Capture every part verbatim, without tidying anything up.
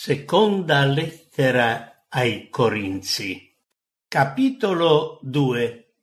Seconda lettera ai Corinzi, capitolo due.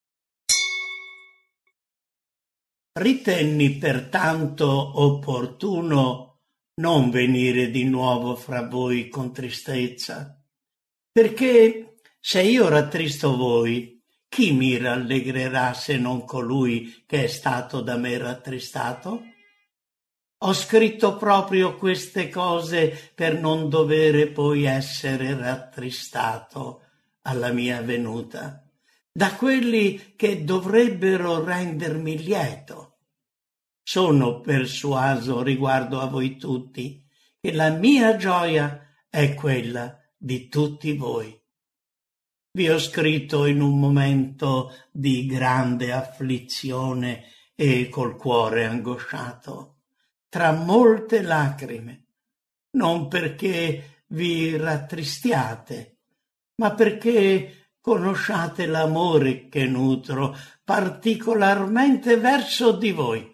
Ritenni pertanto opportuno non venire di nuovo fra voi con tristezza, perché se io rattristo voi, chi mi rallegrerà se non colui che è stato da me rattristato? Ho scritto proprio queste cose per non dovere poi essere rattristato alla mia venuta da quelli che dovrebbero rendermi lieto. Sono persuaso riguardo a voi tutti che la mia gioia è quella di tutti voi. Vi ho scritto in un momento di grande afflizione e col cuore angosciato, tra molte lacrime, non perché vi rattristiate, ma perché conosciate l'amore che nutro particolarmente verso di voi.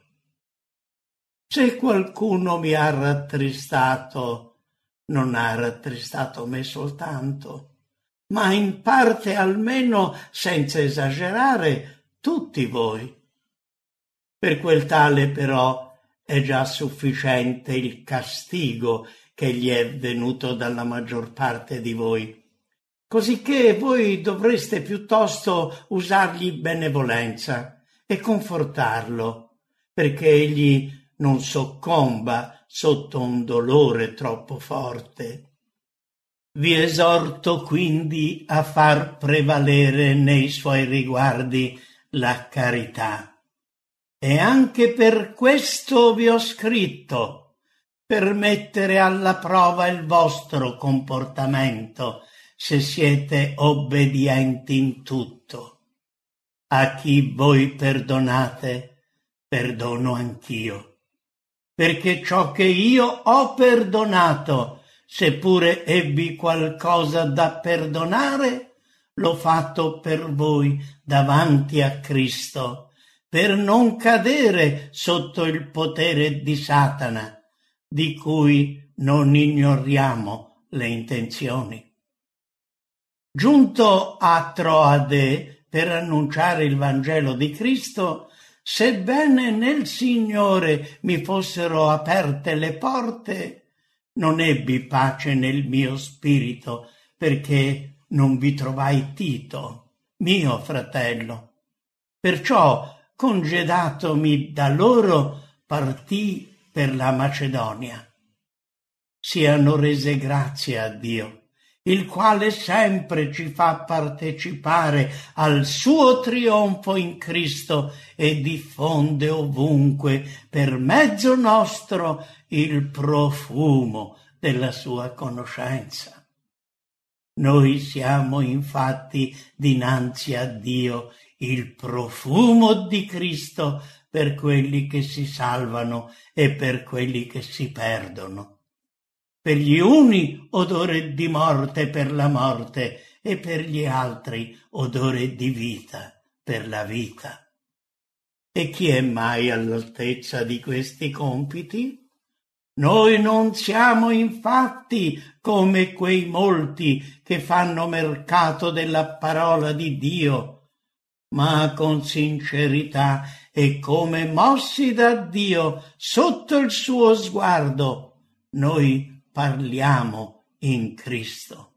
Se qualcuno mi ha rattristato, non ha rattristato me soltanto, ma in parte almeno, senza esagerare, tutti voi. Per quel tale però è già sufficiente il castigo che gli è venuto dalla maggior parte di voi, cosicché voi dovreste piuttosto usargli benevolenza e confortarlo, perché egli non soccomba sotto un dolore troppo forte. Vi esorto quindi a far prevalere nei suoi riguardi la carità. E anche per questo vi ho scritto, per mettere alla prova il vostro comportamento, se siete obbedienti in tutto. A chi voi perdonate, perdono anch'io, perché ciò che io ho perdonato, seppure ebbi qualcosa da perdonare, l'ho fatto per voi davanti a Cristo, per non cadere sotto il potere di Satana, di cui non ignoriamo le intenzioni. Giunto a Troade per annunciare il Vangelo di Cristo, sebbene nel Signore mi fossero aperte le porte, non ebbi pace nel mio spirito, perché non vi trovai Tito, mio fratello. Perciò, congedatomi da loro, partì per la Macedonia. Siano rese grazie a Dio, il quale sempre ci fa partecipare al suo trionfo in Cristo e diffonde ovunque per mezzo nostro il profumo della sua conoscenza. Noi siamo infatti dinanzi a Dio il profumo di Cristo per quelli che si salvano e per quelli che si perdono. Per gli uni odore di morte per la morte e per gli altri odore di vita per la vita. E chi è mai all'altezza di questi compiti? Noi non siamo infatti come quei molti che fanno mercato della parola di Dio, ma con sincerità e come mossi da Dio sotto il suo sguardo, noi parliamo in Cristo.